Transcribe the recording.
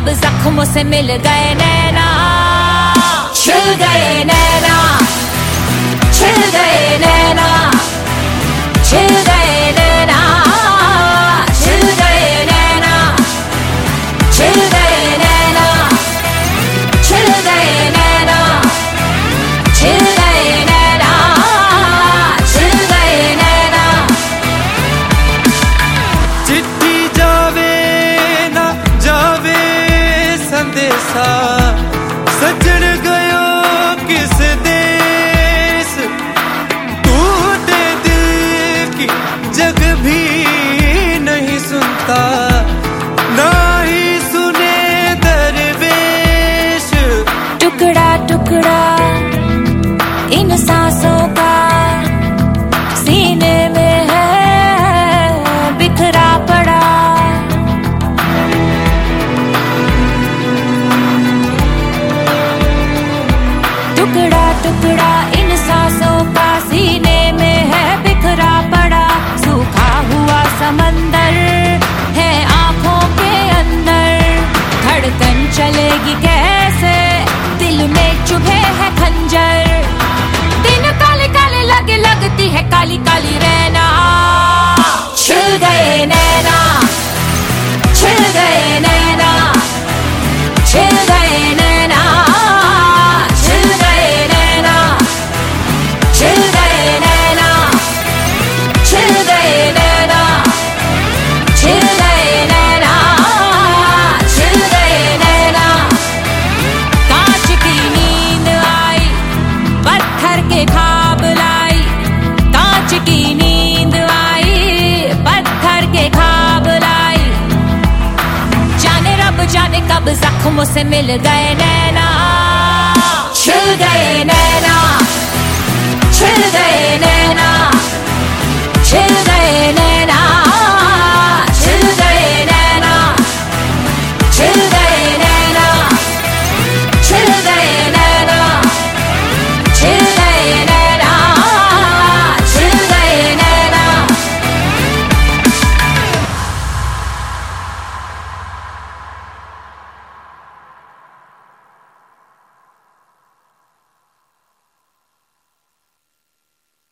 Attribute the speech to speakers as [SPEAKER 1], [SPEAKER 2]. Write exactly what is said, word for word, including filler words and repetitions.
[SPEAKER 1] कब जख्मों से मिल गए नैना, छिल गए नैना, छिल गए नैना, छिल गए नैना, छिल गए नैना, छिल गए नैना, छिल गए नैना, छिल गए नैना, छिल गए नैना।
[SPEAKER 2] चिट्ठी जावे ना जावे संदेशा, सजन गयो किस देश, तू दे दिल की जग भी नहीं सुनता, ना ही सुने दरवेश।
[SPEAKER 1] टुकड़ा टुकड़ा इन सांसों का सीने में है बिखरा पड़ा, टुकड़ा टुकड़ा इन सांसों का सीने में है बिखरा पड़ा। सूखा हुआ समंदर है आंखों के अंदर, धड़कन चलेगी कैसे दिल में चुभे है खंजर। दिन काले काले लगे लगती है काली काली रैना, छिल गए नैना, छिल गए नैना, छिल गए नैना, छिल गए नैना, छिल गए नैना, छिल गए नैना, छिल गए नैना, छिल गए नैना। कांच की नींद आई पत्थर के ख्वाब लाई, कांच की नींद आई पत्थर के ख्वाब लाई। जाने रब जाने कब जख्मों से मिल गए नैना, छिल गए नैना।